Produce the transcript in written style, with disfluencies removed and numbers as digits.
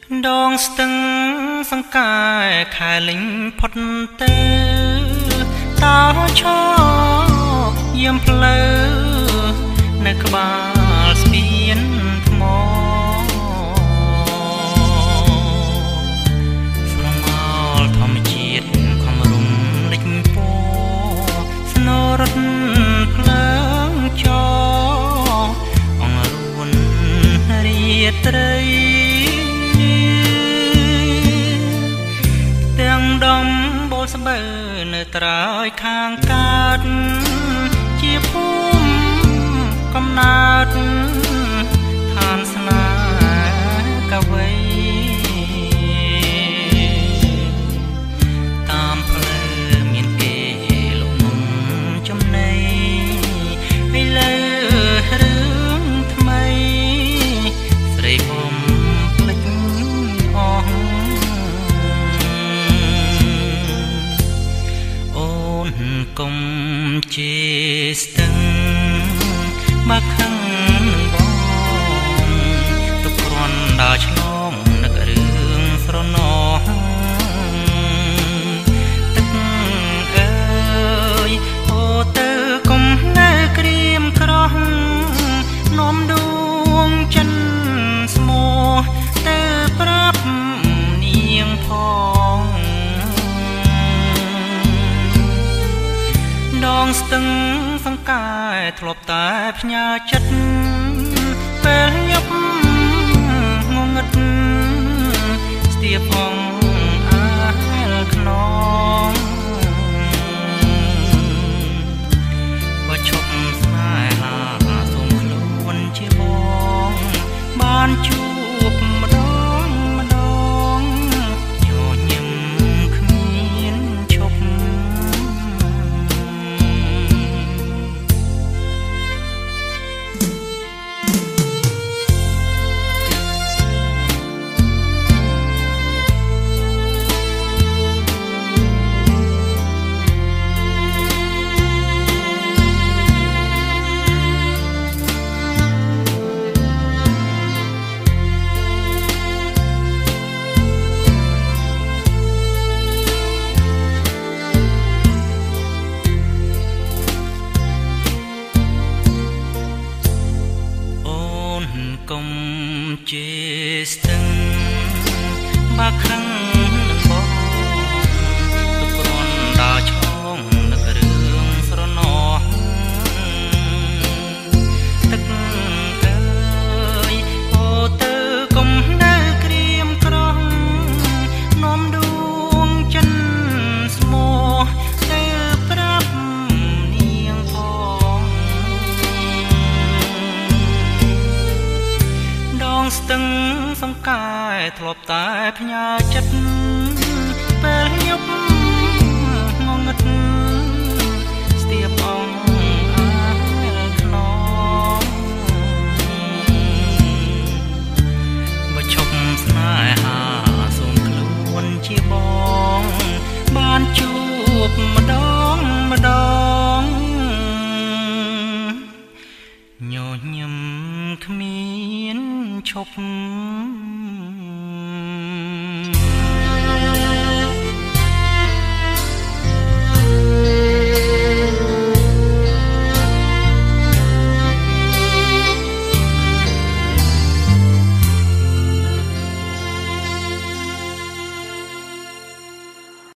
ដងស្ទឹងសង្កែខែលិញផុតទៅតោឈរយាមផ្លូវនៅក្បាលស្ពានថ្មស្រមោលធម្មជាតិខំរំលេចពណ៌ស្នូរត់ភ្លើងចអងរួនរាត្រីទាំងដំបូលស្បើនៅត្រើយខាងកើតជាភូមិកំណើតឋានស្នេហ៍កវីតាមផ្លូវមានគេលំនំចំណៃឥឡូវរឿងថ្មីស្រីបំភ្លេចអស់អូនកុំជេរស្ទឹងបើខឹងនឹងបងទុកគ្រាន់ដើរឆ្លងនឹករឿងស្រណោះទឹកអើយអូទៅកុំនៅក្រៀមក្រោះនាំដួងចិនស្មោះទៅប្រាប់នាងផងដងស្ទឹងសង្កែធ្លាប់តែផ្ញើចិត្តពេលយប់ងងឹតស្ទាបផងអាលខ្នងបើឈប់ស្នេហាសូមខ្លួនជាបងបានជួបម្ដងម្ដងញញឹមគ្មានឈប់កុំជេរស្ទឹងបើខឹងនឹងបងទុកគ្រាន់ដើរឆ្លងនឹករឿងស្រណោះទឹកអើយអូទៅកុំនៅក្រៀមក្រោះនាំដួងចិនស្មោះទៅប្រាប់នាងផងដងស្ទឹងសង្កែធ្លាប់តែផ្ញើចិត្តពេលយប់ងងឹតស្ទាបអងអាលខ្នងបើឈប់ស្នេហាសូមខ្លួនជាបងបានជួបម្ដងម្ដងញញឹមគ្មានឈប់